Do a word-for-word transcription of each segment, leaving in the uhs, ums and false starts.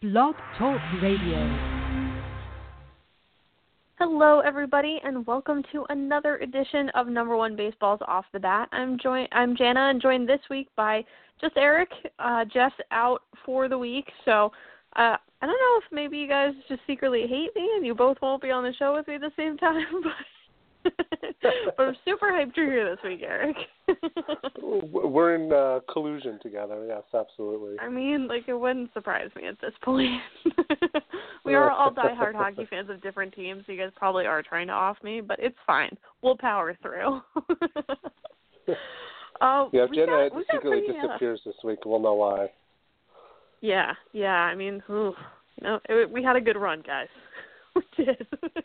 Blog Talk Radio. Hello, everybody, and welcome to another edition of Number One Baseball's Off the Bat. I'm joined. I'm Jana, and joined this week by just Eric. Uh, Jeff's out for the week, so uh, I don't know if maybe you guys just secretly hate me and you both won't be on the show with me at the same time, but. But I'm super hyped you're here this week, Eric. We're in uh, collusion together, yes, absolutely. I mean, like, it wouldn't surprise me at this point. We are all diehard hockey fans of different teams, so you guys probably are trying to off me, but it's fine. We'll power through. uh, yeah, if we Jenna got, we secretly pretty, disappears uh, this week, we'll know why. Yeah, yeah, I mean, ooh, you know, it, we had a good run, guys. We did.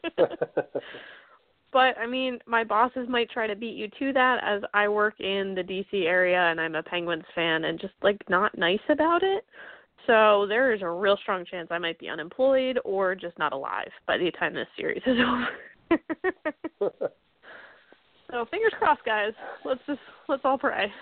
But, I mean, my bosses might try to beat you to that, as I work in the D C area and I'm a Penguins fan and just, like, not nice about it. So there is a real strong chance I might be unemployed or just not alive by the time this series is over. So fingers crossed, guys. Let's just, let's all pray.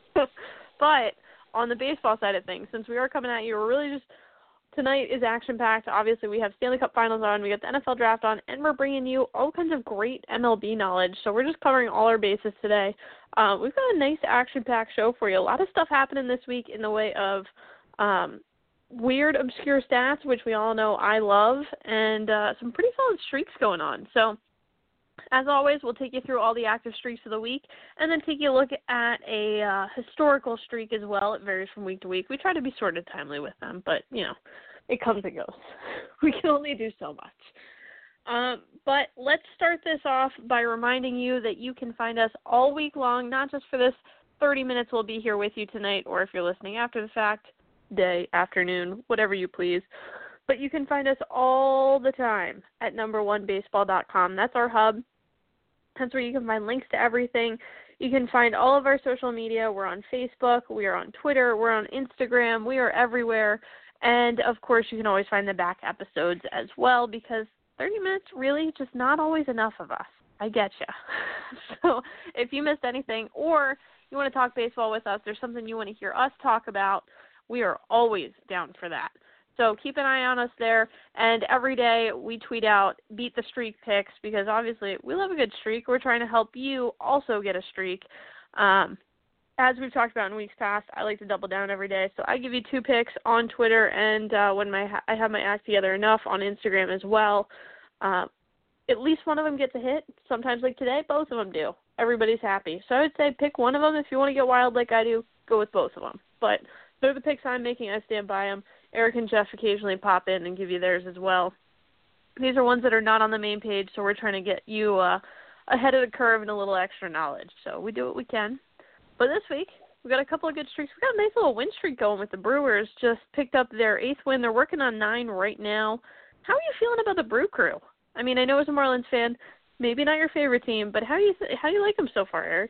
But on the baseball side of things, since we are coming at you, we're really just, tonight is action-packed. Obviously, we have Stanley Cup Finals on, we got the N F L Draft on, and we're bringing you all kinds of great M L B knowledge. So we're just covering all our bases today. Uh, we've got a nice action-packed show for you. A lot of stuff happening this week in the way of um, weird, obscure stats, which we all know I love, and uh, some pretty solid streaks going on. So as always, we'll take you through all the active streaks of the week and then take you a look at a uh, historical streak as well. It varies from week to week. We try to be sort of timely with them, but, you know, it comes and goes. We can only do so much. Um, but let's start this off by reminding you that you can find us all week long, not just for this thirty minutes we'll be here with you tonight, or if you're listening after the fact, day, afternoon, whatever you please. But you can find us all the time at number one baseball dot com. That's our hub. That's where you can find links to everything. You can find all of our social media. We're on Facebook. We are on Twitter. We're on Instagram. We are everywhere. And, of course, you can always find the back episodes as well, because thirty minutes really just not always enough of us. I get you. So if you missed anything or you want to talk baseball with us, there's something you want to hear us talk about, we are always down for that. So keep an eye on us there, and every day we tweet out Beat the Streak picks, because obviously we love a good streak. We're trying to help you also get a streak. Um, as we've talked about in weeks past, I like to double down every day. So I give you two picks on Twitter, and uh, when my ha- I have my act together enough on Instagram as well. Uh, at least one of them gets a hit. Sometimes, like today, both of them do. Everybody's happy. So I would say pick one of them. If you want to get wild like I do, go with both of them. But they're the picks I'm making. I stand by them. Eric and Jeff occasionally pop in and give you theirs as well. These are ones that are not on the main page, so we're trying to get you uh, ahead of the curve and a little extra knowledge. So we do what we can. But this week, we've got a couple of good streaks. We've got a nice little win streak going with the Brewers. Just picked up their eighth win. They're working on nine right now. How are you feeling about the Brew Crew? I mean, I know as a Marlins fan, maybe not your favorite team, but how do you th- how do you like them so far, Eric?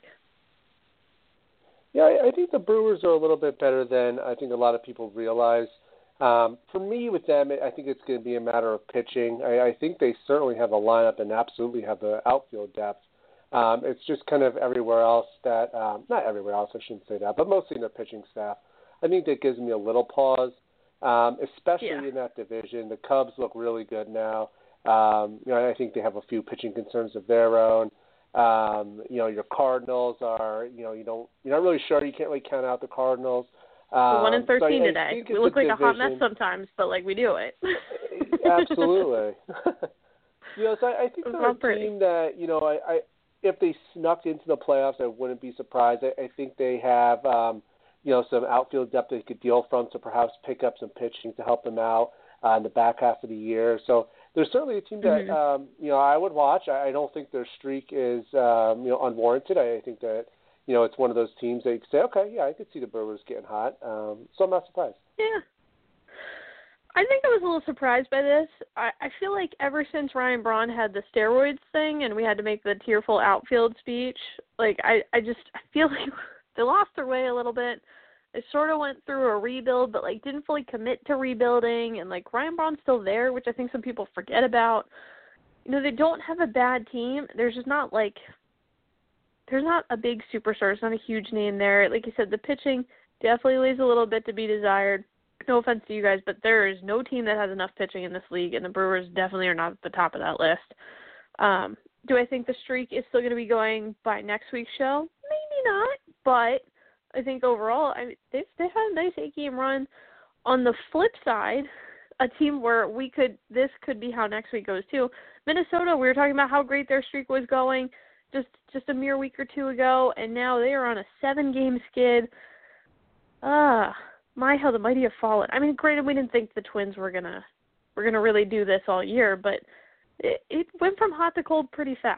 Yeah, I, I think the Brewers are a little bit better than I think a lot of people realize. Um, for me, with them, I think it's going to be a matter of pitching. I, I think they certainly have a lineup and absolutely have the outfield depth. Um, it's just kind of everywhere else that, um, not everywhere else, I shouldn't say that, but mostly in their pitching staff. I think that gives me a little pause, um, especially yeah. in that division. The Cubs look really good now. Um, you know, I think they have a few pitching concerns of their own. Um, you know, your Cardinals are, you know, you don't, you're not really sure. You can't really count out the Cardinals. We're one in Um, thirteen so I, today. I we look a like division. a hot mess sometimes, but, like, we do it. Absolutely. You know, so I, I think they're a pretty. team that, you know, I, I if they snuck into the playoffs, I wouldn't be surprised. I, I think they have, um, you know, some outfield depth they could deal from, so perhaps pick up some pitching to help them out uh, in the back half of the year. So there's certainly a team that, mm-hmm. um, you know, I would watch. I, I don't think their streak is, um, you know, unwarranted. I, I think that, you know, it's one of those teams that you could say, okay, yeah, I could see the Brewers getting hot. Um, so I'm not surprised. Yeah. I think I was a little surprised by this. I, I feel like ever since Ryan Braun had the steroids thing and we had to make the tearful outfield speech, like I, I just I feel like they lost their way a little bit. They sort of went through a rebuild, but like didn't fully commit to rebuilding. And like Ryan Braun's still there, which I think some people forget about. You know, they don't have a bad team. There's just not like there's not a big superstar. It's not a huge name there. Like you said, the pitching definitely leaves a little bit to be desired. no offense to you guys, but there is no team that has enough pitching in this league, and the Brewers definitely are not at the top of that list. Um, do I think the streak is still going to be going by next week's show? Maybe not, but I think overall, I mean, they've, they've had a nice eight-game run. On the flip side, a team where we could, this could be how next week goes too. Minnesota, we were talking about how great their streak was going just, just a mere week or two ago, and now they are on a seven-game skid. Ah, my, how the mighty have fallen. I mean, granted, we didn't think the Twins were gonna, were gonna really do this all year, but it, it went from hot to cold pretty fast.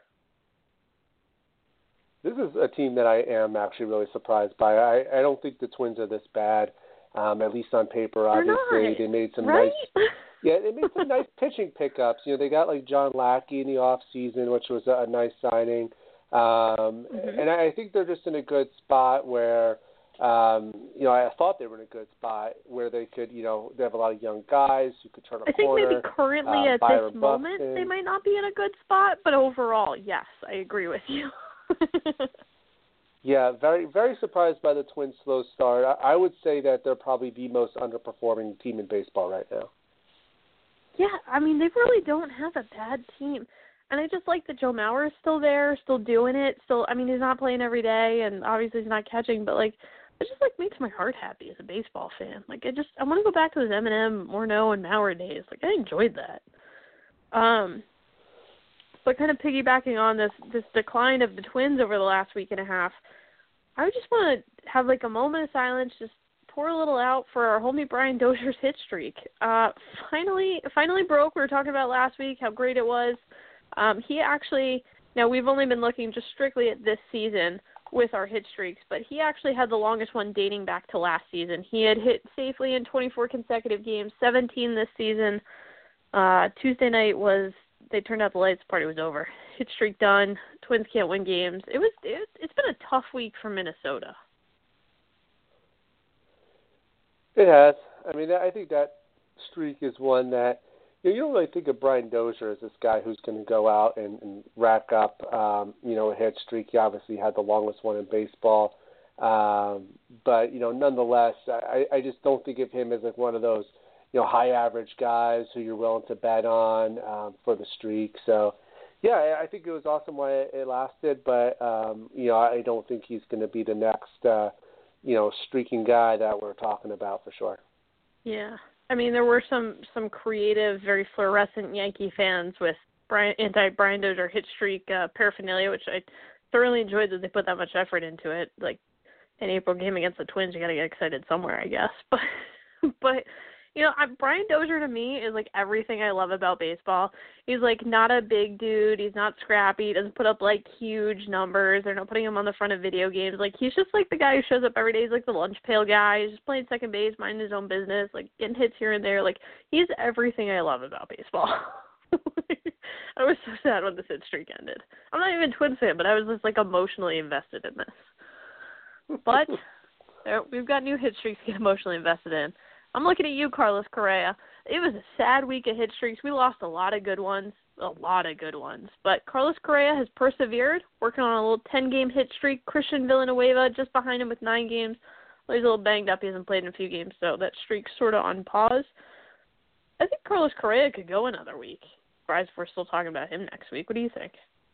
This is a team that I am actually really surprised by. I, I don't think the Twins are this bad, um, at least on paper. Obviously, not, they made some right? nice, yeah, they made some nice pitching pickups. You know, they got like John Lackey in the off season, which was a, a nice signing. Um, mm-hmm. And I think they're just in a good spot where, um, you know, I thought they were in a good spot where they could, you know, they have a lot of young guys who could turn a I think corner. maybe currently um, at Byron this moment Buxton. they might not be in a good spot, but overall, yes, I agree with you. Yeah, very very surprised by the Twins' slow start. I, I would say that they're probably the most underperforming team in baseball right now. Yeah, I mean, they really don't have a bad team. And I just like that Joe Mauer is still there, still doing it. Still, I mean, he's not playing every day, and obviously he's not catching, but, like, it just, like, makes my heart happy as a baseball fan. Like, I just, I want to go back to those Eminem, Morneau, and Mauer days. Like, I enjoyed that. Um, but kind of piggybacking on this, this decline of the Twins over the last week and a half, I just want to have, like, a moment of silence, just pour a little out for our homie Brian Dozier's hit streak. Uh, finally, finally broke. We were talking about last week how great it was. Um, he actually, now we've only been looking just strictly at this season with our hit streaks, but he actually had the longest one dating back to last season. He had hit safely in twenty-four consecutive games, seventeen this season. Uh, Tuesday night was, they turned out the lights, the party was over. Hit streak done. Twins can't win games. It was, it, it's been a tough week for Minnesota. It has. I mean, I think that streak is one that, you know, you don't really think of Brian Dozier as this guy who's going to go out and, and rack up, um, you know, a hit streak. He obviously had the longest one in baseball. Um, but, you know, nonetheless, I, I just don't think of him as like one of those, you know, high average guys who you're willing to bet on um, for the streak. So, yeah, I think it was awesome while it lasted, but, um, you know, I don't think he's going to be the next, uh, you know, streaking guy that we're talking about for sure. Yeah. I mean, there were some, some creative, very fluorescent Yankee fans with Brian, anti-Brian Dozier hit streak uh, paraphernalia, which I thoroughly enjoyed that they put that much effort into it. Like, an April game against the Twins, you got to get excited somewhere, I guess. But, but you know, I, Brian Dozier to me is like everything I love about baseball. He's like not a big dude. He's not scrappy. He doesn't put up like huge numbers. They're not putting him on the front of video games. Like he's just like the guy who shows up every day. He's like the lunch pail guy. He's just playing second base, minding his own business, like getting hits here and there. Like he's everything I love about baseball. I was so sad when the hit streak ended. I'm not even a Twins fan, but I was just like emotionally invested in this. But there, we've got new hit streaks to get emotionally invested in. I'm looking at you, Carlos Correa. It was a sad week of hit streaks. We lost a lot of good ones, a lot of good ones. But Carlos Correa has persevered, working on a little ten-game hit streak. Christian Villanueva just behind him with nine games. Well, he's a little banged up. He hasn't played in a few games, so that streak's sort of on pause. I think Carlos Correa could go another week. Surprised if we're still talking about him next week. What do you think?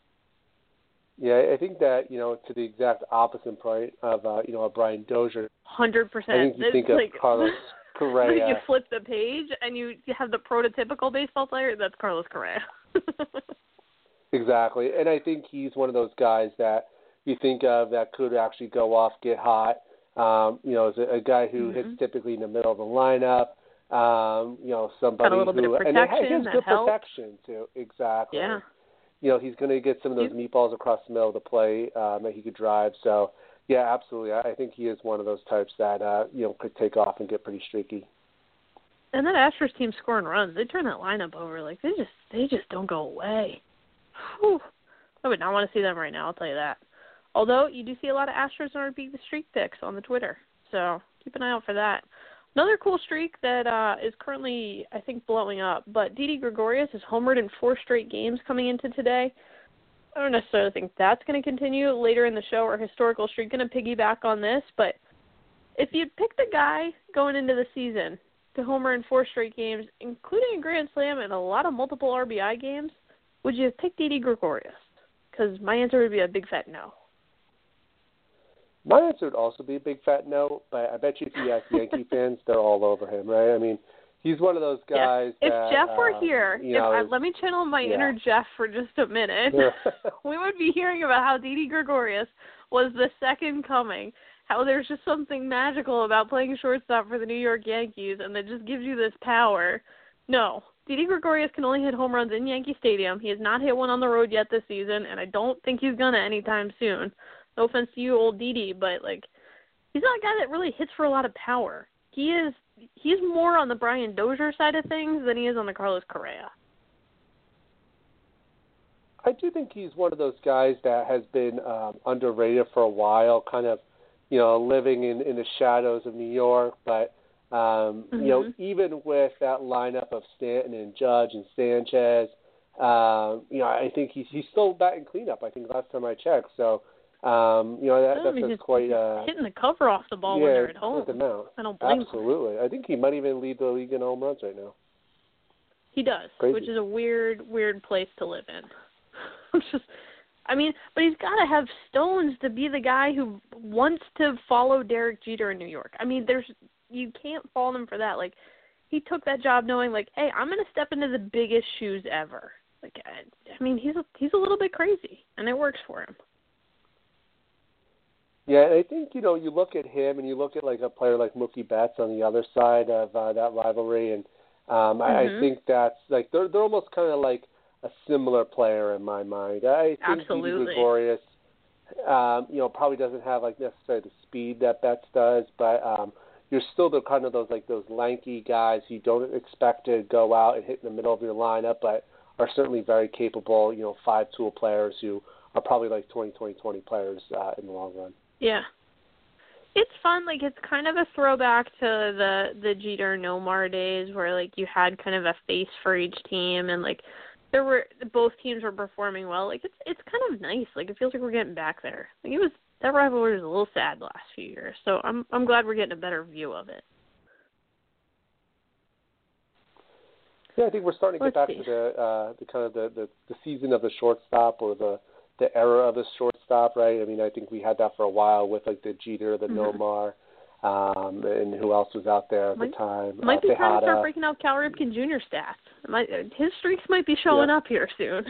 Yeah, I think that, you know, to the exact opposite point of, uh, you know, a Brian Dozier. one hundred percent. I think you It's think like, of Carlos Correa. You flip the page and you have the prototypical baseball player. That's Carlos Correa. Exactly. And I think he's one of those guys that you think of that could actually go off, get hot. Um, you know, as a, a guy who mm-hmm. hits typically in the middle of the lineup. Um, you know, somebody Got a little who, bit of and protection, he has that good helps. protection too. Exactly. Yeah. You know, he's going to get some of those meatballs across the middle of the plate um, that he could drive. So, yeah, absolutely. I, I think he is one of those types that, uh, you know, could take off and get pretty streaky. And that Astros team scoring runs, they turn that lineup over. Like, they just they just don't go away. Whew. I would not want to see them right now, I'll tell you that. Although, you do see a lot of Astros on our Beat the Streak picks on the Twitter. So, keep an eye out for that. Another cool streak that uh, is currently, I think, blowing up, but Didi Gregorius is homered in four straight games coming into today. I don't necessarily think that's going to continue later in the show. Our historical streak going to piggyback on this, but if you'd picked a guy going into the season to homer in four straight games, including a grand slam and a lot of multiple R B I games, would you have picked Didi Gregorius? Because my answer would be a big fat no. My answer would also be a big fat no, but I bet you if you ask Yankee fans, they're all over him, right? I mean, he's one of those guys yeah. If that, Jeff were um, here, you if know, I, let me channel my yeah. inner Jeff for just a minute. We would be hearing about how Didi Gregorius was the second coming, how there's just something magical about playing shortstop for the New York Yankees, and that just gives you this power. No. Didi Gregorius can only hit home runs in Yankee Stadium. He has not hit one on the road yet this season, and I don't think he's going to anytime soon. No offense to you, old Didi, but, like, he's not a guy that really hits for a lot of power. He is he's more on the Brian Dozier side of things than he is on the Carlos Correa. I do think he's one of those guys that has been um, underrated for a while, kind of, you know, living in, in the shadows of New York, but Um, mm-hmm. You know, even with that lineup of Stanton and Judge and Sanchez, um, you know, I think he's he's still batting cleanup. I think last time I checked. So, um, you know, that, I mean, that's just quite uh, hitting the cover off the ball yeah, when they're at home. Amount. I don't blame Absolutely. him. I think he might even lead the league in home runs right now. He does, Crazy. Which is a weird, weird place to live in. I'm just. I mean, but he's got to have stones to be the guy who wants to follow Derek Jeter in New York. I mean, there's you can't fault him for that. Like, he took that job knowing, like, hey, I'm going to step into the biggest shoes ever. Like, I, I mean, he's a, he's a little bit crazy, and it works for him. Yeah, I think, you know, you look at him and you look at, like, a player like Mookie Betts on the other side of uh, that rivalry, and um, mm-hmm. I, I think that's, like, they're, they're almost kind of like a similar player in my mind. I think Absolutely. Didi Gregorius, um, you know, probably doesn't have, like, necessarily the speed that Betts does, but um, you're still the kind of those, like, those lanky guys you don't expect to go out and hit in the middle of your lineup, but are certainly very capable, you know, five-tool players who are probably like twenty twenty twenty players uh, in the long run. Yeah. It's fun. Like, it's kind of a throwback to the, the Jeter Nomar days where, like, you had kind of a face for each team and, like, there were both teams were performing well. Like, it's it's kind of nice. Like, it feels like we're getting back there. Like, it was that rivalry was a little sad the last few years, so I'm I'm glad we're getting a better view of it. Yeah, I think we're starting to Let's get back see. to the uh, the kind of the, the, the season of the shortstop or the, the era of the shortstop, right? I mean, I think we had that for a while with like the Jeter, the mm-hmm. Nomar, um, and who else was out there at might, the time? Might uh, be Tejada. time to start breaking out Cal Ripken Junior stats. Might, his streaks might be showing yeah. up here soon.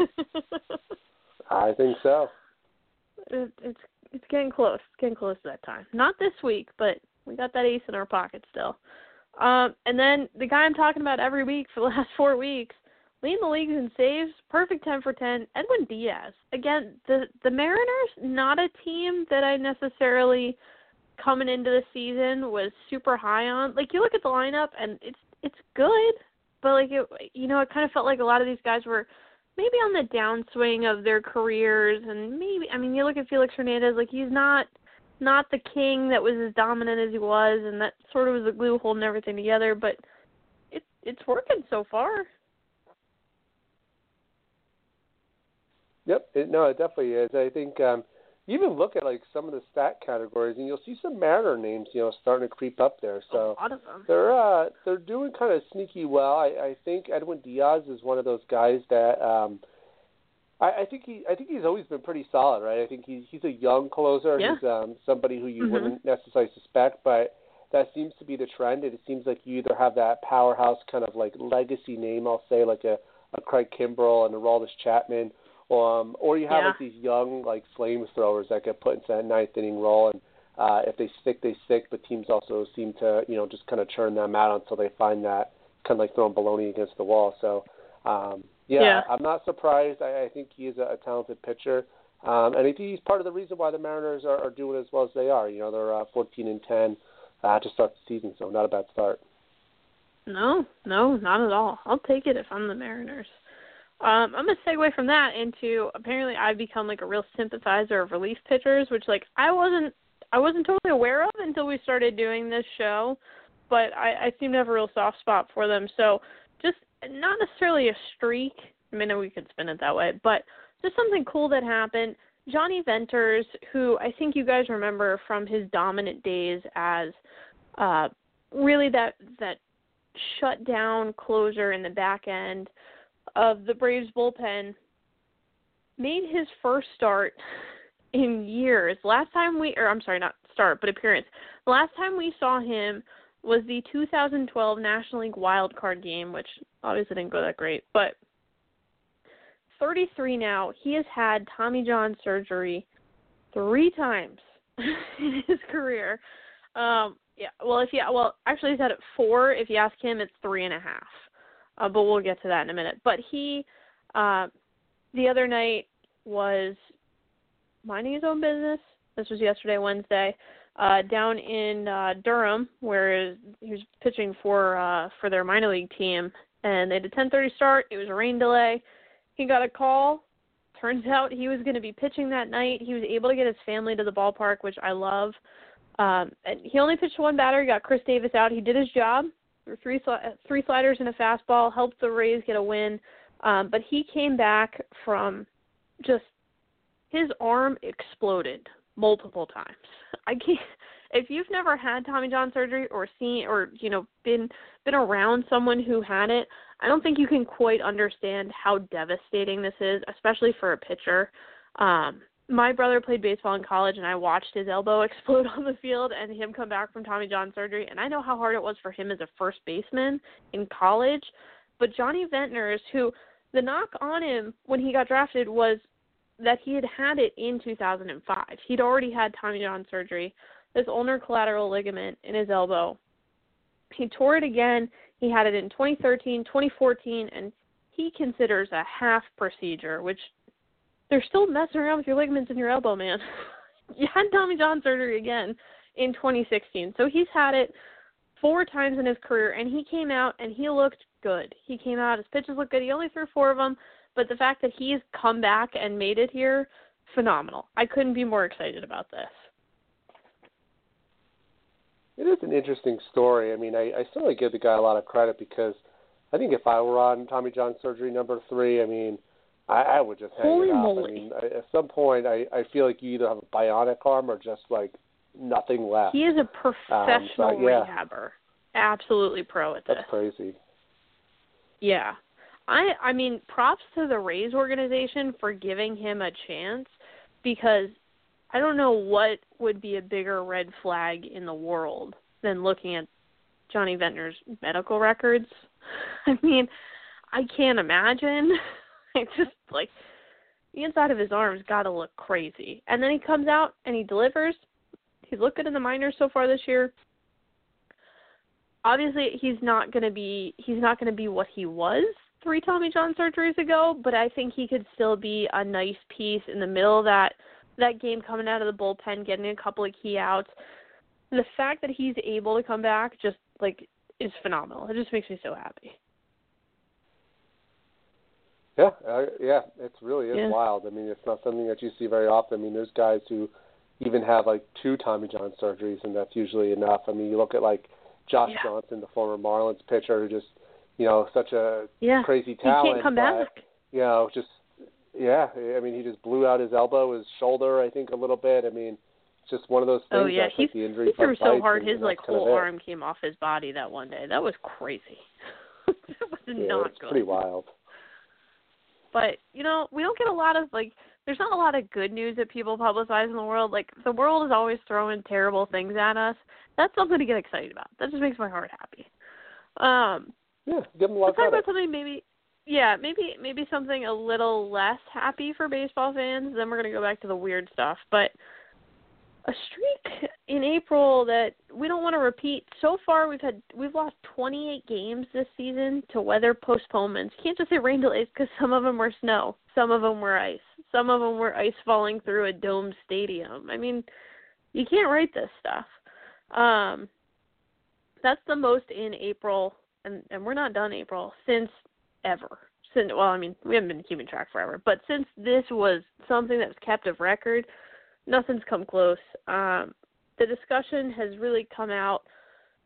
I think so. It, it's it's getting close. It's getting close to that time. Not this week, but we got that ace in our pocket still. Um, and then the guy I'm talking about every week for the last four weeks, leading the league in saves, perfect ten for ten, Edwin Diaz. Again, the the Mariners, not a team that I necessarily coming into the season was super high on. Like, you look at the lineup and it's it's good, but like it, you know, it kind of felt like a lot of these guys were maybe on the downswing of their careers, and maybe I mean you look at Felix Hernandez, like he's not not the king that was as dominant as he was, and that sort of was the glue holding everything together. But it it's working so far. Yep, it, no, it definitely is. I think um, you even look at like some of the stat categories, and you'll see some Mariner names, you know, starting to creep up there. So a lot of them. they're uh, they're doing kind of sneaky well. I, I think Edwin Diaz is one of those guys that um, I, I think he I think he's always been pretty solid, right? I think he's he's a young closer. Yeah. He's um, somebody who you mm-hmm. wouldn't necessarily suspect, but that seems to be the trend. And it seems like you either have that powerhouse kind of like legacy name, I'll say, like a, a Craig Kimbrell and a Aroldis Chapman. Um, or you have yeah. like these young like flamethrowers that get put into that ninth inning role, and uh, if they stick, they stick. But teams also seem to you know just kind of churn them out until they find that kind of like throwing baloney against the wall. So um, yeah, yeah, I'm not surprised. I, I think he is a, a talented pitcher, um, and I think he's part of the reason why the Mariners are, are doing as well as they are. You know, they're uh, fourteen and ten uh, to start the season, so not a bad start. No, no, not at all. I'll take it if I'm the Mariners. Um, I'm going to segue from that into apparently I've become like a real sympathizer of relief pitchers, which like I wasn't I wasn't totally aware of until we started doing this show, but I, I seem to have a real soft spot for them. So just not necessarily a streak. I mean, we could spin it that way, but just something cool that happened. Johnny Venters, who I think you guys remember from his dominant days as uh, really that that shut-down closer in the back end of the Braves bullpen, made his first start in years. Last time we, or I'm sorry, not start, but appearance. The last time we saw him was the two thousand twelve National League Wild Card game, which obviously didn't go that great, but thirty-three now. He has had Tommy John surgery three times in his career. Um, yeah, well, if you, well, actually he's had it four. If you ask him, it's three and a half. Uh, but we'll get to that in a minute. But he, uh, the other night was minding his own business. This was yesterday, Wednesday, uh, down in uh, Durham, where he was pitching for uh, for their minor league team, and they had a ten thirty start. It was a rain delay. He got a call. Turns out he was going to be pitching that night. He was able to get his family to the ballpark, which I love. Um, and he only pitched one batter. He got Chris Davis out. He did his job. There were three three sliders and a fastball. Helped the Rays get a win. Um, but he came back from just his arm exploded multiple times. I can't. If you've never had Tommy John surgery or seen or you know been been around someone who had it, I don't think you can quite understand how devastating this is, especially for a pitcher. Um, my brother played baseball in college, and I watched his elbow explode on the field and him come back from Tommy John surgery, and I know how hard it was for him as a first baseman in college. But Johnny Ventners, who the knock on him when he got drafted was that he had had it in two thousand five. He'd already had Tommy John surgery, this ulnar collateral ligament in his elbow. He tore it again. He had it in twenty thirteen, twenty fourteen, and he considers a half procedure, which they're still messing around with your ligaments in your elbow, man. You had Tommy John surgery again in twenty sixteen. So he's had it four times in his career, and he came out and he looked good. He came out, his pitches looked good. He only threw four of them, but the fact that he's come back and made it here, phenomenal. I couldn't be more excited about this. It is an interesting story. I mean, I, I certainly give the guy a lot of credit because I think if I were on Tommy John surgery number three, I mean, I, I would just hang Holy it up. moly. I mean, I, at some point, I, I feel like you either have a bionic arm or just, like, nothing left. He is a professional um, so, yeah. rehabber. Absolutely pro at this. That's crazy. Yeah. I I mean, props to the Rays organization for giving him a chance because I don't know what would be a bigger red flag in the world than looking at Johnny Ventner's medical records. I mean, I can't imagine. It's just like the inside of his arm's got to look crazy. And then he comes out and he delivers. He's looked good in the minors so far this year. Obviously, he's not going to be he's not going to be what he was three Tommy John surgeries ago, but I think he could still be a nice piece in the middle of that that game, coming out of the bullpen, getting a couple of key outs. The fact that he's able to come back just like is phenomenal. It just makes me so happy. Yeah, uh, yeah, it really is yeah. wild. I mean, it's not something that you see very often. I mean, there's guys who even have like two Tommy John surgeries, and that's usually enough. I mean, you look at like Josh yeah. Johnson, the former Marlins pitcher, who just, you know, such a yeah. crazy talent. He can't come but, back. You know, just, yeah, I mean, he just blew out his elbow, his shoulder, I think, a little bit. I mean, it's just one of those things. Oh, yeah, that's he, like the injury he threw so hard, and, his, and like, kind of whole it. arm came off his body that one day. That was crazy. That was yeah, not it's good. pretty wild. But, you know, we don't get a lot of, like, there's not a lot of good news that people publicize in the world. Like, the world is always throwing terrible things at us. That's something to get excited about. That just makes my heart happy. Um, yeah, give them a lot let's of talk credit. about something maybe, yeah, maybe maybe something a little less happy for baseball fans. Then we're going to go back to the weird stuff. But a streak in April that we don't want to repeat. So far, we've had we've lost twenty-eight games this season to weather postponements. You can't just say rain delays because some of them were snow, some of them were ice, some of them were ice falling through a domed stadium. I mean, you can't write this stuff. Um, that's the most in April, and, and we're not done April, since ever. Since well, I mean, we haven't been keeping track forever, but since this was something that was kept of record, nothing's come close. Um, the discussion has really come out,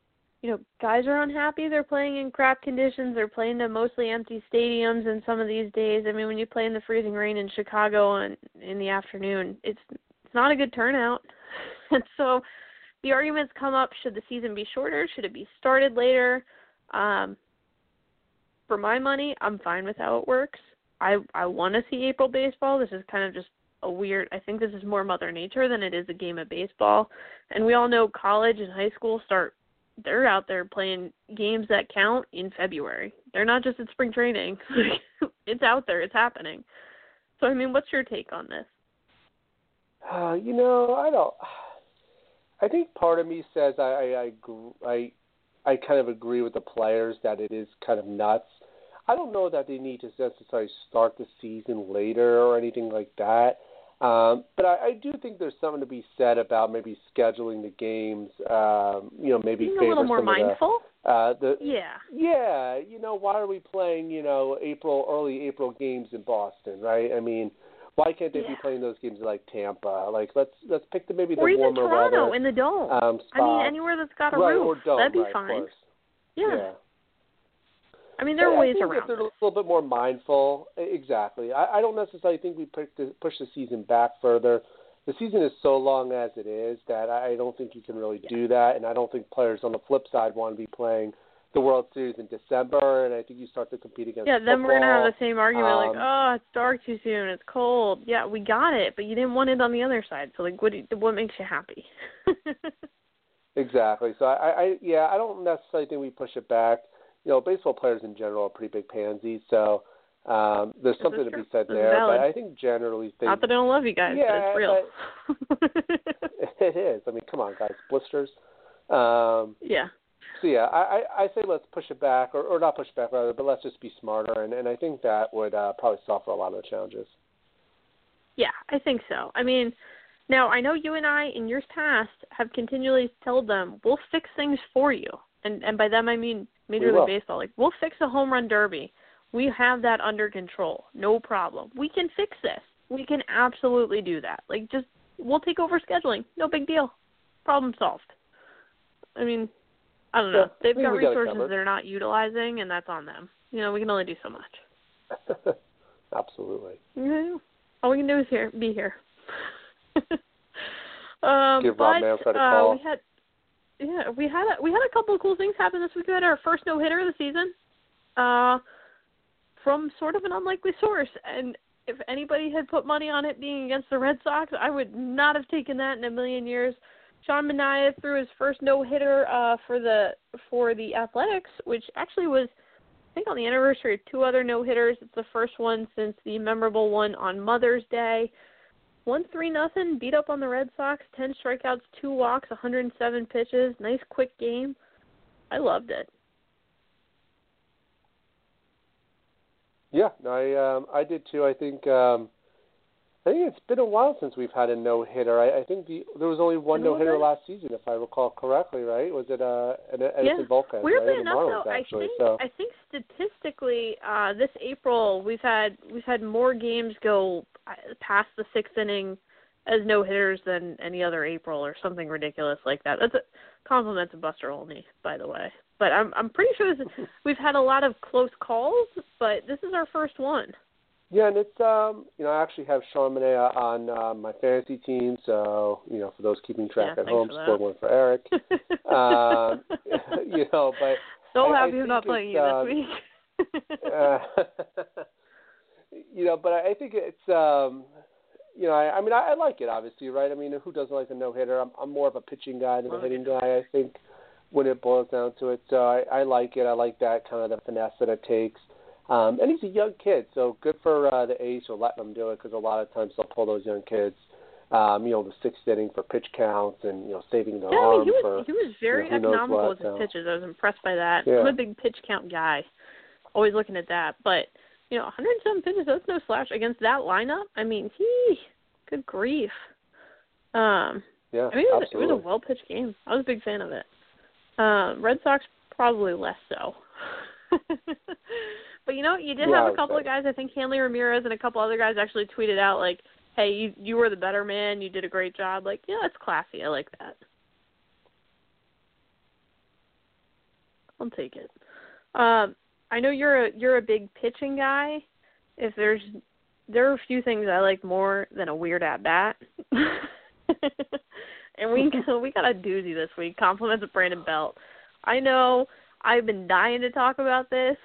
you know, guys are unhappy. They're playing in crap conditions. They're playing to mostly empty stadiums in some of these days. I mean, when you play in the freezing rain in Chicago on, in the afternoon, it's it's not a good turnout. And so the arguments come up, should the season be shorter? Should it be started later? Um, for my money, I'm fine with how it works. I, I want to see April baseball. This is kind of just a weird, I think this is more Mother Nature than it is a game of baseball. And we all know college and high school start, they're out there playing games that count in February. They're not just at spring training. It's out there. It's happening. So, I mean, what's your take on this? Uh, you know, I don't. I think part of me says I, I, I, I, I kind of agree with the players that it is kind of nuts. I don't know that they need to necessarily start the season later or anything like that. Um, but I, I do think there's something to be said about maybe scheduling the games, um, you know, maybe Being favor a little more some mindful? Of the, uh, the, yeah. Yeah, you know, why are we playing, you know, April, early April games in Boston, right? I mean, why can't they yeah. be playing those games like Tampa? Like, let's let's pick the maybe the or even warmer Toronto weather. in the dome. Um, I mean, anywhere that's got a right, roof, or dome, that'd be right, fine. Of course. Yeah. yeah. I mean, there are I ways think around if they're it. a little bit more mindful, exactly. I, I don't necessarily think we push the, push the season back further. The season is so long as it is that I don't think you can really yeah. do that, and I don't think players on the flip side want to be playing the World Series in December, and I think you start to compete against Yeah, then football. we're going to have the same argument, um, like, oh, it's dark too soon, it's cold. Yeah, we got it, but you didn't want it on the other side, so, like, what do you, what makes you happy? Exactly. So, I, I, yeah, I don't necessarily think we push it back. You know, baseball players in general are pretty big pansies, so um, there's this something to true. be said this there. But I think generally things... Not that I don't love you guys, yeah, but it's real. But it is. I mean, come on, guys. Blisters. Um, yeah. So, yeah, I, I, I say let's push it back, or, or not push it back, rather, but let's just be smarter, and, and I think that would uh, probably solve for a lot of the challenges. Yeah, I think so. I mean, now, I know you and I, in years past, have continually told them, we'll fix things for you. And and by them, I mean Major League Baseball. Like, we'll fix a home run derby. We have that under control. No problem. We can fix this. We can absolutely do that. Like, just, we'll take over scheduling. No big deal. Problem solved. I mean, I don't know. Yeah, They've got we got it resources covered. they're not utilizing, and that's on them. You know, we can only do so much. Absolutely. Yeah. All we can do is here, be here. um, Give but, Rob Manfred a uh, call. we had, yeah, we had a, we had a couple of cool things happen this week. We had our first no hitter of the season, uh, from sort of an unlikely source. And if anybody had put money on it being against the Red Sox, I would not have taken that in a million years. Sean Manaea threw his first no hitter uh, for the for the Athletics, which actually was, I think, on the anniversary of two other no hitters. It's the first one since the memorable one on Mother's Day. One three nothing, beat up on the Red Sox, ten strikeouts, two walks, one hundred seven pitches. Nice quick game. I loved it. Yeah, I um, I did too. I think um, I think it's been a while since we've had a no hitter. I, I think the, there was only one no hitter last season, if I recall correctly. Right? Was it uh, an Edison yeah. Volquez? Weirdly right? enough, Marlins, though, actually. I think so. I think statistically, uh, this April we've had we've had more games go past the sixth inning as no hitters than any other April or something ridiculous like that. That's a compliment to Buster Olney, by the way. But I'm I'm pretty sure this, we've had a lot of close calls, but this is our first one. Yeah, and it's um you know I actually have Sean Manaea on uh, my fantasy team, so you know for those keeping track yeah, at home, for scored one for Eric. um, you know, but so I, happy I I'm not playing you uh, this week. uh, you know, but I think it's um you know I, I mean I, I like it obviously, right? I mean who doesn't like a no hitter? I'm I'm more of a pitching guy than a hitting guy, I think, when it boils down to it. So I, I like it. I like that kind of the finesse that it takes. Um, and he's a young kid, so good for uh, the A's for letting him do it, because a lot of times they'll pull those young kids, um, you know, the sixth inning for pitch counts and, you know, saving their yeah, arm I mean, he was, for, he was very you know, economical what, with his so. pitches. I was impressed by that. Yeah. I'm a big pitch count guy, always looking at that. But, you know, one hundred seven pitches, that's no slouch against that lineup. I mean, he, good grief. Um, yeah, I mean, it was, absolutely. it was a well-pitched game. I was a big fan of it. Um, Red Sox, probably less so. But, you know, you did yeah, have a couple say. of guys. I think Hanley Ramirez and a couple other guys actually tweeted out, like, hey, you you were the better man. You did a great job. Like, yeah, that's classy. I like that. I'll take it. Um, I know you're a you're a big pitching guy. If there's there are a few things I like more than a weird at bat, and we we got a doozy this week. Compliments of Brandon Belt. I know I've been dying to talk about this.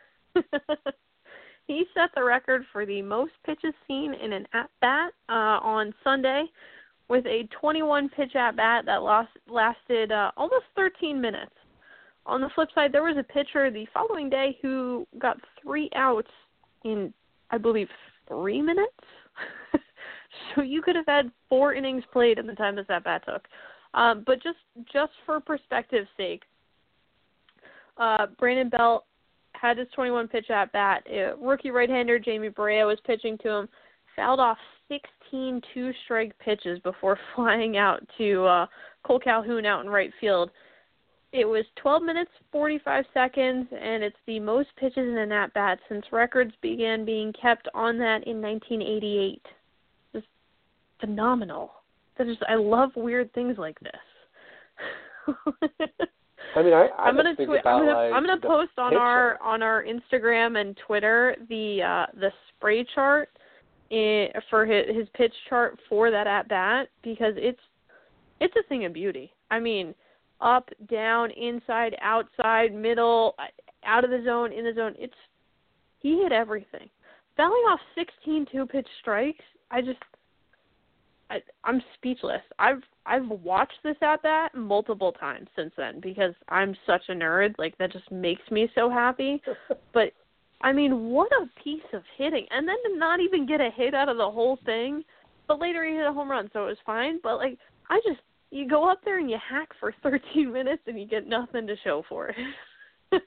He set the record for the most pitches seen in an at bat uh, on Sunday, with a twenty-one pitch at bat that lost, lasted uh, almost thirteen minutes. On the flip side, there was a pitcher the following day who got three outs in, I believe, three minutes. So you could have had four innings played in the time this at bat took. Um, but just just for perspective's sake, uh, Brandon Belt had his twenty-one pitch at bat. Uh, rookie right-hander Jamie Barea was pitching to him, fouled off sixteen two-strike pitches before flying out to uh, Cole Calhoun out in right field. It was twelve minutes, forty-five seconds, and it's the most pitches in an at-bat since records began being kept on that in nineteen eighty-eight. Just phenomenal. That is, I love weird things like this. I mean, I, I I'm gonna think twi- about I'm gonna, like I'm gonna post on pitcher. our on our Instagram and Twitter the uh, the spray chart in, for his, his pitch chart for that at bat, because it's it's a thing of beauty. I mean, up, down, inside, outside, middle, out of the zone, in the zone. It's he hit everything. Fouling off sixteen two-pitch strikes, I just I, I'm speechless. I've I've watched this at bat multiple times since then because I'm such a nerd. Like, that just makes me so happy. But I mean, what a piece of hitting! And then to not even get a hit out of the whole thing. But later he hit a home run, so it was fine. But like, I just you go up there and you hack for thirteen minutes and you get nothing to show for it.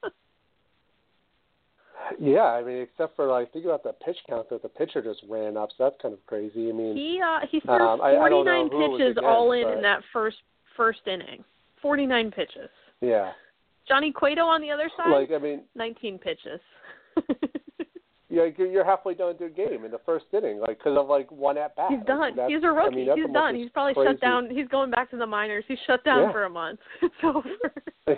Yeah, I mean, except for, like, think about the pitch count that the pitcher just ran up, so that's kind of crazy. I mean, he uh, he threw um, I, I forty-nine pitches against, all in but... in that first first inning. forty-nine pitches. Yeah. Johnny Cueto on the other side. Like, I mean, nineteen pitches. Yeah, you're, you're halfway done with your game in the first inning, like, because of like one at bat. He's done. Like, he's a rookie. I mean, he's done. He's probably crazy. shut down. He's going back to the minors. He's shut down yeah. for a month. It's over.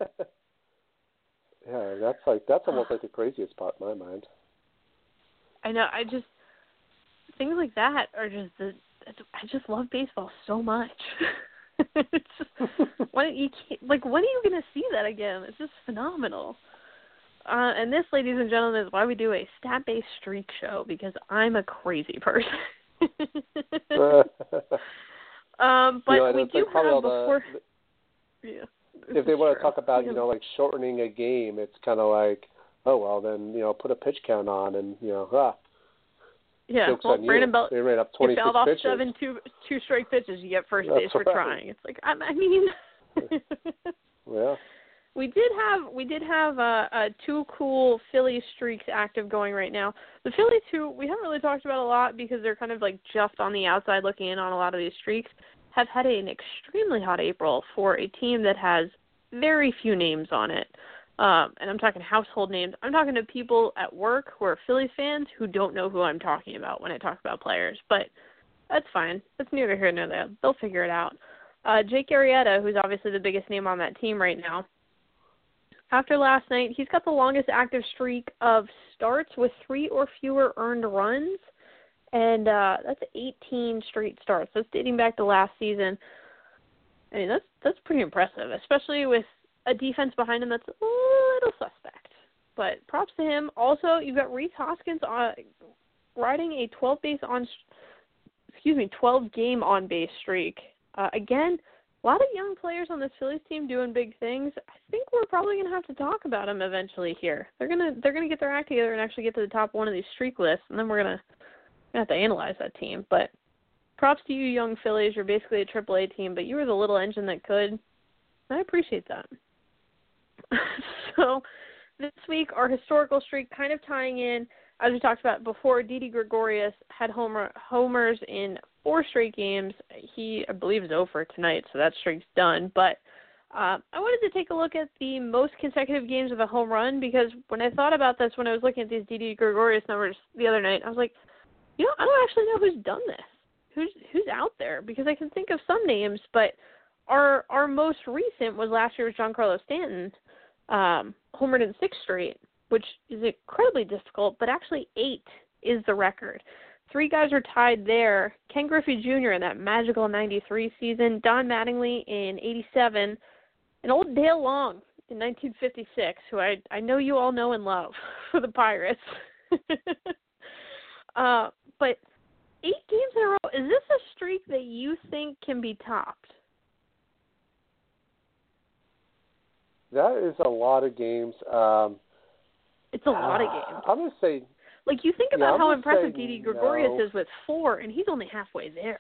Yeah, that's like that's almost like the craziest part in my mind. I know. I just things like that are just the. I just love baseball so much. It's just, when you can't, like, when are you going to see that again? It's just phenomenal. Uh, and this, ladies and gentlemen, is why we do a stat-based streak show, because I'm a crazy person. um, but you know, we do like have the, before. The, yeah. If they want true. to talk about, yeah. you know, like shortening a game, it's kind of like, oh well, then you know, put a pitch count on, and you know, ah. Yeah, Jokes well, on Brandon you. Belt, they ran up you twenty-six fouled off pitches. seven two two strike pitches. You get first That's base for right. trying. It's like, I, I mean, yeah. we did have we did have uh, uh, two cool Phillies streaks active going right now. The Phillies, who we haven't really talked about a lot because they're kind of like just on the outside looking in on a lot of these streaks, have had an extremely hot April for a team that has very few names on it. Um, and I'm talking household names. I'm talking to people at work who are Phillies fans who don't know who I'm talking about when I talk about players. But that's fine. That's neither here nor there. They'll figure it out. Uh, Jake Arrieta, who's obviously the biggest name on that team right now, after last night, he's got the longest active streak of starts with three or fewer earned runs. And uh, that's eighteen straight starts. That's dating back to last season. I mean, that's that's pretty impressive, especially with a defense behind him that's a little suspect. But props to him. Also, you've got Rhys Hoskins on, riding a twelve base on, excuse me, twelve game on base streak. Uh, again, a lot of young players on this Phillies team doing big things. I think we're probably going to have to talk about them eventually here. They're gonna they're gonna get their act together and actually get to the top one of these streak lists, and then we're gonna, gonna have to analyze that team. But props to you, young Phillies. You're basically a triple A team, but you were the little engine that could. I appreciate that. So this week, our historical streak kind of tying in, as we talked about before, Didi Gregorius had homer, homers in four straight games. He, I believe, is over tonight, so that streak's done. But uh, I wanted to take a look at the most consecutive games of a home run, because when I thought about this, when I was looking at these Didi Gregorius numbers the other night, I was like, you know, I don't actually know who's done this. Who's who's out there? Because I can think of some names, but our our most recent was last year's Giancarlo Stanton. um, homered in six straight, which is incredibly difficult, but actually eight is the record. Three guys are tied there. Ken Griffey Junior in that magical ninety-three season, Don Mattingly in eighty-seven, and old Dale Long in nineteen fifty-six, who I, I know you all know and love for the Pirates. uh, but eight games in a row, is this a streak that you think can be topped? That is a lot of games. Um, it's a lot of games. I'm going to say... Like, you think about yeah, how impressive Didi Gregorius no. is with four, and he's only halfway there.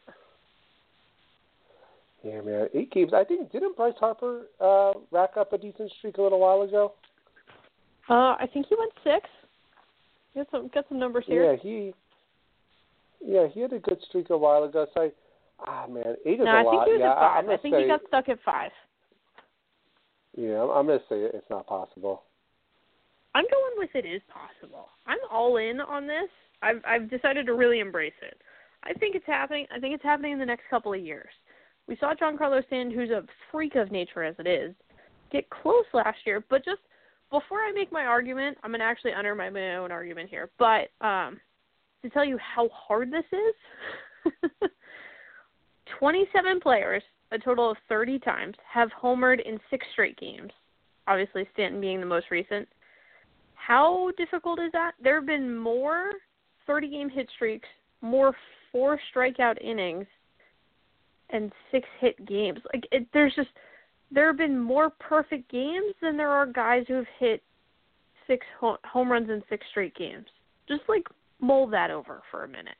Yeah, man. Eight games. I think, didn't Bryce Harper uh, rack up a decent streak a little while ago? Uh, I think he went six. Got some, got some numbers here. Yeah, he yeah, he had a good streak a while ago. So, I, ah, man, eight is no, a I lot. think he was yeah, at five. I, I think say, he got stuck at five. Yeah, I'm, I'm going to say it's not possible. I'm going with it is possible. I'm all in on this. I've I've decided to really embrace it. I think it's happening. I think it's happening in the next couple of years. We saw Giancarlo Stanton, who's a freak of nature as it is, get close last year. But just before I make my argument, I'm going to actually enter my, my own argument here. But um, to tell you how hard this is, twenty-seven players, a total of thirty times, have homered in six straight games. Obviously, Stanton being the most recent. How difficult is that? There have been more thirty-game hit streaks, more four strikeout innings, and six hit games. Like it, there's just there have been more perfect games than there are guys who have hit six ho- home runs in six straight games. Just like mull that over for a minute.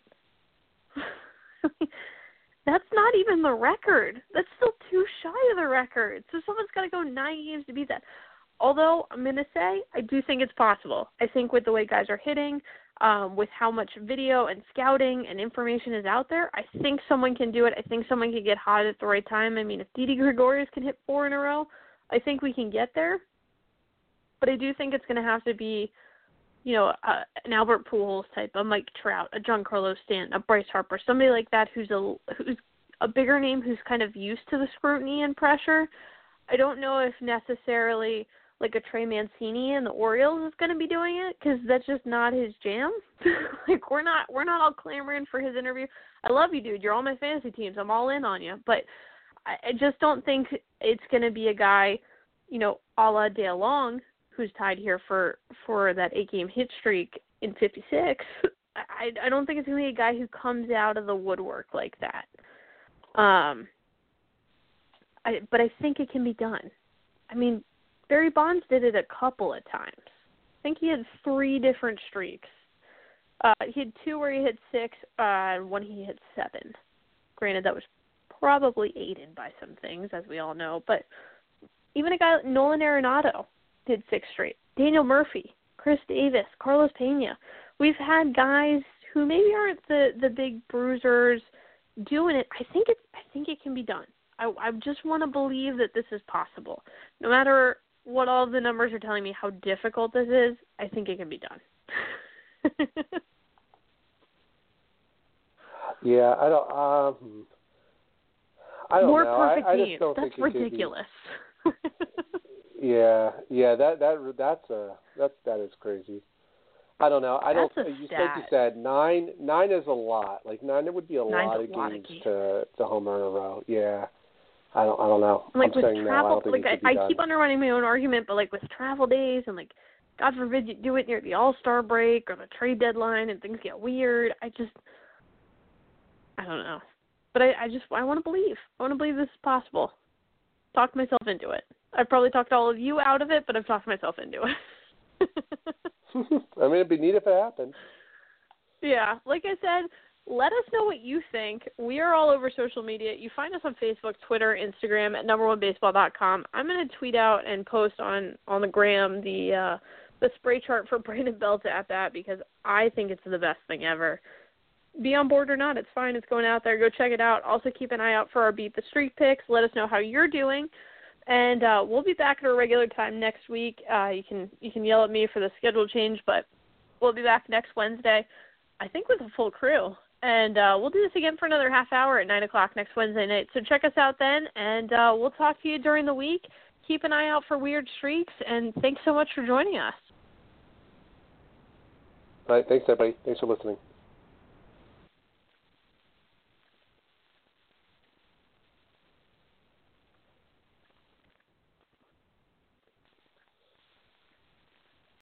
That's not even the record. That's still too shy of the record. So someone's got to go nine games to beat that. Although, I'm going to say, I do think it's possible. I think with the way guys are hitting, um, with how much video and scouting and information is out there, I think someone can do it. I think someone can get hot at the right time. I mean, if Didi Gregorius can hit four in a row, I think we can get there. But I do think it's going to have to be, you know, uh, an Albert Pujols type, a Mike Trout, a Giancarlo Stanton, a Bryce Harper, somebody like that who's a, who's a bigger name who's kind of used to the scrutiny and pressure. I don't know if necessarily like a Trey Mancini and the Orioles is going to be doing it because that's just not his jam. like we're not we're not all clamoring for his interview. I love you, dude. You're all my fantasy teams. I'm all in on you. But I, I just don't think it's going to be a guy, you know, a la Dale Long, who's tied here for, for that eight-game hit streak in fifty-six. I, I don't think it's going to be a guy who comes out of the woodwork like that. Um, I, but I think it can be done. I mean, Barry Bonds did it a couple of times. I think he had three different streaks. Uh, he had two where he hit six, uh, and one he hit seven. Granted, that was probably aided by some things, as we all know. But even a guy like Nolan Arenado did six straight. Daniel Murphy, Chris Davis, Carlos Pena. We've had guys who maybe aren't the, the big bruisers doing it. I think it. I think it can be done. I, I just want to believe that this is possible. No matter what all of the numbers are telling me how difficult this is, I think it can be done. yeah, I don't. Um, I don't More know. perfect I, I games. just don't That's think it ridiculous. Could be. yeah, yeah. That that that's a that's that is crazy. I don't know. I That's don't. a You stat. like you said, nine nine is a lot. Like nine, it would be a Nine's lot a of lot games of games. to to home run in a row. Yeah. I don't. I don't know. Like I'm with saying travel, no. I don't think like it could I, be I done. keep undermining my own argument, but like with travel days and like, God forbid you do it near the All-Star break or the trade deadline and things get weird. I just, I don't know. But I, I just, I want to believe. I want to believe this is possible. Talk myself into it. I've probably talked all of you out of it, but I've talked myself into it. I mean, it'd be neat if it happened. Yeah, like I said, let us know what you think. We are all over social media. You find us on Facebook, Twitter, Instagram at number one baseball dot com. I'm going to tweet out and post on, on the gram the uh, the spray chart for Brandon Belt at that because I think it's the best thing ever. Be on board or not, it's fine. It's going out there. Go check it out. Also keep an eye out for our Beat the Streak picks. Let us know how you're doing. And uh, we'll be back at our regular time next week. Uh, you can you can yell at me for the schedule change, but we'll be back next Wednesday, I think with a full crew. And uh, we'll do this again for another half hour at nine o'clock next Wednesday night. So check us out then, and uh, we'll talk to you during the week. keep an eye out for weird streaks, and thanks so much for joining us. All right. Thanks, everybody. Thanks for listening.